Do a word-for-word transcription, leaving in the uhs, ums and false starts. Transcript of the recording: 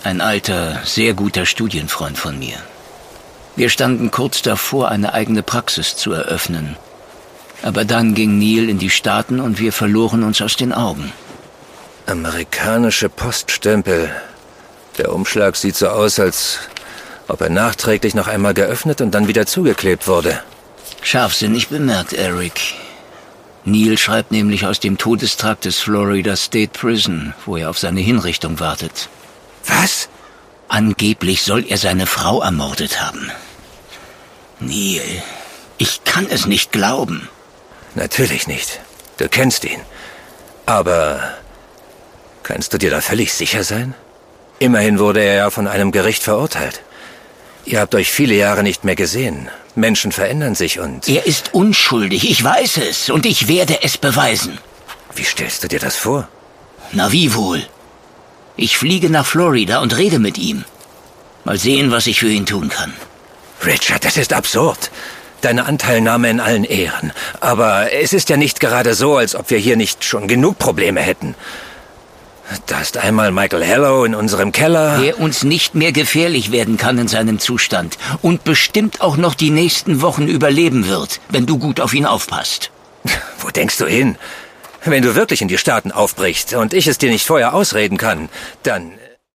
Ein alter, sehr guter Studienfreund von mir. Wir standen kurz davor, eine eigene Praxis zu eröffnen. Aber dann ging Neil in die Staaten und wir verloren uns aus den Augen. Amerikanische Poststempel. Der Umschlag sieht so aus, als ob er nachträglich noch einmal geöffnet und dann wieder zugeklebt wurde. Scharfsinnig bemerkt, Eric. Neil schreibt nämlich aus dem Todestrakt des Florida State Prison, wo er auf seine Hinrichtung wartet. Was? Angeblich soll er seine Frau ermordet haben. Neil, ich kann es nicht glauben. Natürlich nicht. Du kennst ihn. Aber kannst du dir da völlig sicher sein? Immerhin wurde er ja von einem Gericht verurteilt. Ihr habt euch viele Jahre nicht mehr gesehen. Menschen verändern sich und... Er ist unschuldig, ich weiß es, und ich werde es beweisen. Wie stellst du dir das vor? Na wie wohl? Ich fliege nach Florida und rede mit ihm. Mal sehen, was ich für ihn tun kann. Richard, das ist absurd. Deine Anteilnahme in allen Ehren. Aber es ist ja nicht gerade so, als ob wir hier nicht schon genug Probleme hätten. Da ist einmal Michael Harlow in unserem Keller. Der uns nicht mehr gefährlich werden kann in seinem Zustand. Und bestimmt auch noch die nächsten Wochen überleben wird, wenn du gut auf ihn aufpasst. Wo denkst du hin? Wenn du wirklich in die Staaten aufbrichst und ich es dir nicht vorher ausreden kann, dann...